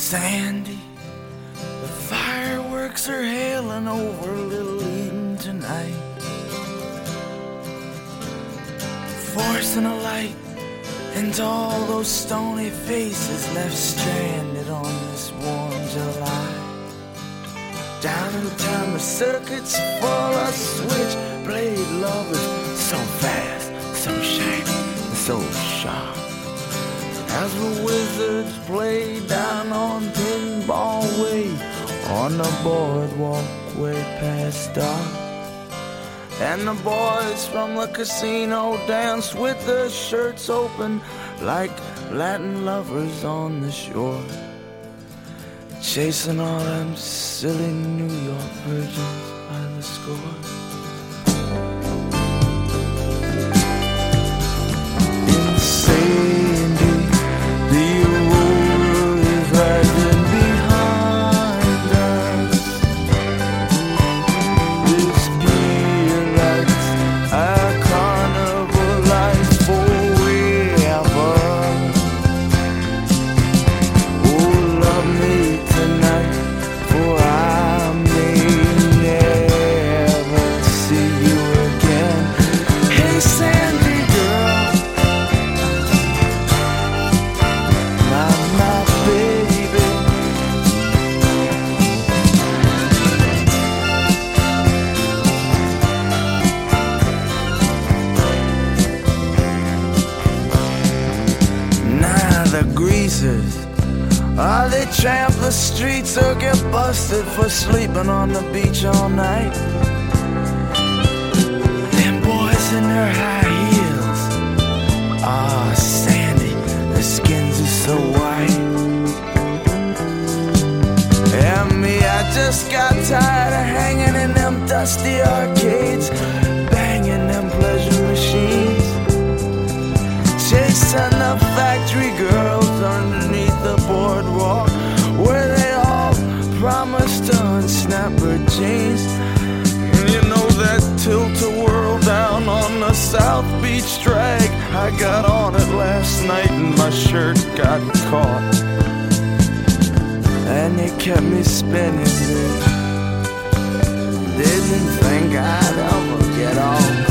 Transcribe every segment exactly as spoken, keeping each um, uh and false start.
Sandy, the fireworks are hailing over Little Eden tonight, forcing a light into all those stony faces left stranded on this warm July. Down in town, the circuit's full of switchblade lovers, so fast, so shiny, so sharp. As the wizards play down on Pinball Way, on the boardwalk way past dark. And the boys from the casino dance with their shirts open like Latin lovers on the shore, chasing all them silly New York virgins by the score. Ah, they tramp the streets or get busted for sleeping on the beach all night. Them boys in their high heels, ah, Sandy, their skins are so white. And me, I just got tired of hanging in them dusty arcades, banging them pleasure machines, chasing the factory girls underneath the boardwalk, where they all promised to unsnap her jeans. And you know that tilt-a-whirl down on the South Beach drag, I got on it last night and my shirt got caught, and it kept me spinning. Didn't think I'd ever get off.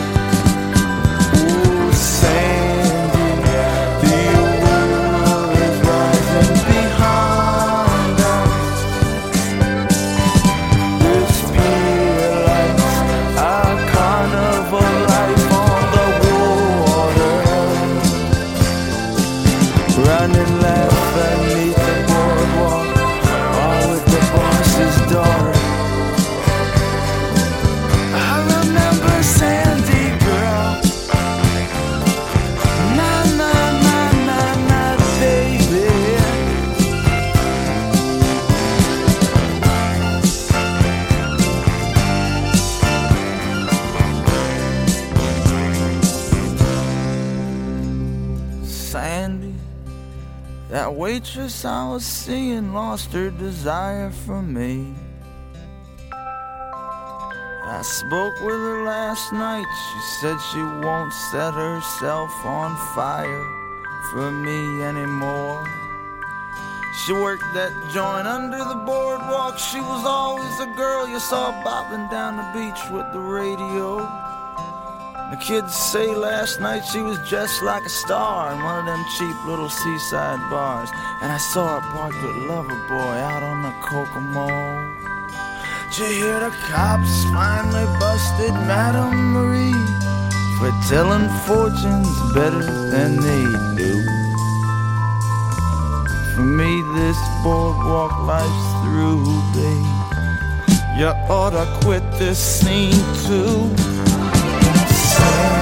Ooh, Sandy, running left beneath the boardwalk, all with the boss's daughter. I remember Sandy, girl. Na na na na na, baby. Sandy, that waitress I was seeing lost her desire for me. I spoke with her last night. She said she won't set herself on fire for me anymore. She worked that joint under the boardwalk. She was always the girl you saw bopping down the beach with the radio. The kids say last night she was dressed like a star in one of them cheap little seaside bars. And I saw her parked with Loverboy out on the Kokomo. Did you hear the cops finally busted Madame Marie for telling fortunes better than they do? For me this boardwalk life's through, babe. You oughta quit this scene too. Sandy,